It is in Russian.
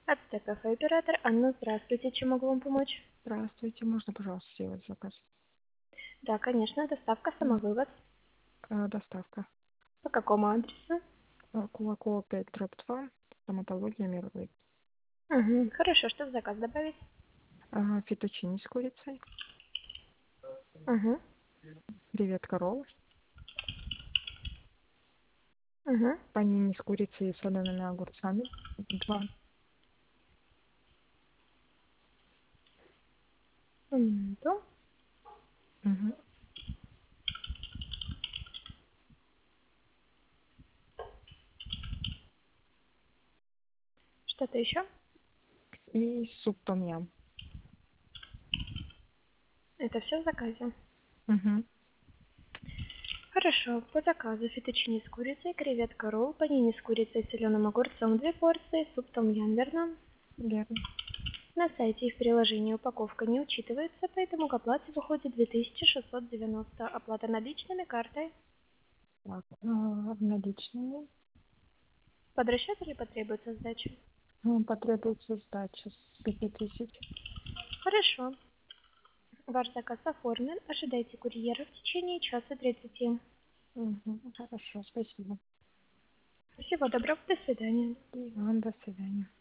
АЦТ кафе оператор Анна, здравствуйте. Чем могу вам помочь? Здравствуйте, можно, пожалуйста, сделать заказ? Да, конечно, доставка, самовывоз. Доставка. По какому адресу? Кулакова 5/2, стоматология Мировой. Угу. Хорошо, что в заказ добавить? Фетучини с курицей, Угу. креветка ролл, Угу. панини с курицей и солеными огурцами, 2. Минуту. Мгм. Что-то еще? И суп том-ям. Это все в заказе? Мгм. Хорошо, по заказу фетучини с курицей, креветка ролл, панини с курицей и соленым огурцом 2 порции, суп том-ям, верно? Верно. На сайте и в приложении упаковка не учитывается, поэтому к оплате выходит 2690. Оплата наличными, картой. Так, наличные. Под расчет или потребуется сдача? Потребуется сдача с 5000. Хорошо. Ваш заказ оформлен. Ожидайте курьера в течение часа 30. Мгм. Хорошо, спасибо. Всего доброго. До свидания. И вам до свидания.